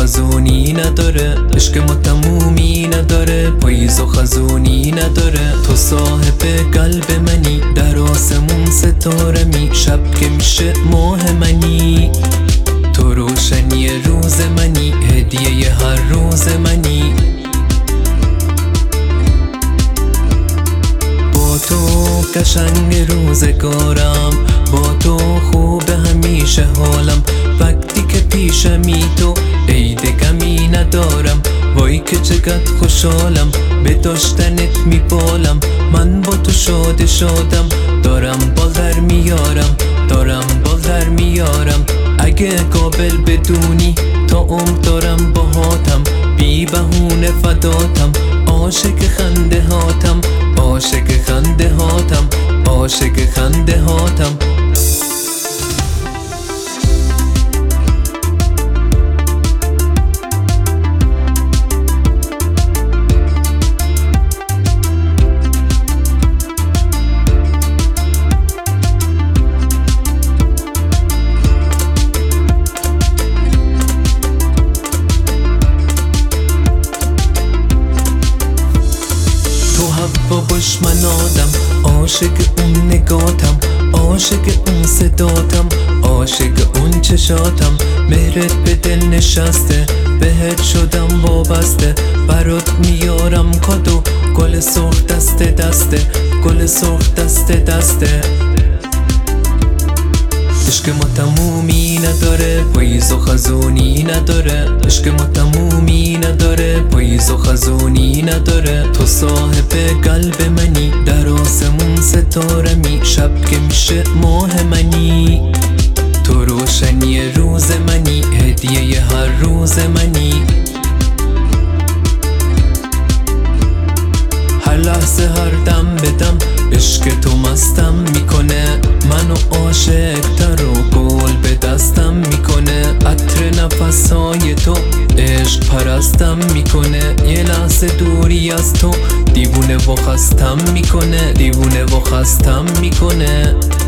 خزونی نداره، عشق ما تمومی نداره، پاییز و خزونی نداره. تو صاحب قلب منی، در آسمون ستاره می، شب که میشه ماه منی. تو روشنی روز منی، هدیه هر روز منی. با تو قشنگ روزگارم، با تو خوب همیشه حالم. وقتی که پیشمی تو عید غمی ندارم، وای که چقدر خوشحالم به داشتنت میبالم. من با تو شادم، دارم بال در میارم، دارم بال در میارم. اگه قابل بدونی تا عمر دارم باهاتم، بی بهونه فداتم. عاشق خنده هاتم، عاشق خنده هاتم، عاشق خنده هاتم. باش من آدم، عاشق اون نگاتم، عاشق اون صداتم، عاشق اون چشاتم. مهرت به دل نشسته، بهت شدم وابسته. برات میارم کادو، گل سرخ دست دسته، گل سرخ دست دسته. عشق ما تمومی نداره، پاییز و خزونی نداره. عشق ما تمومی نداره، پاییز و خزونی نداره. تو صاحب قلب منی، در آسمون ستاره می، شب که میشه ماه منی. تو روشنی روز منی، هدیه هر روز منی. هر لحظه هر دم بدم، عشق تو مستم میکنه. منو عاشق تر و گل به دستم میکنه. عطر نفسهای تو عشق پرستم میکنه. یه لحظه دوری از تو دیوونه و خستم میکنه، دیوونه و خستم میکنه.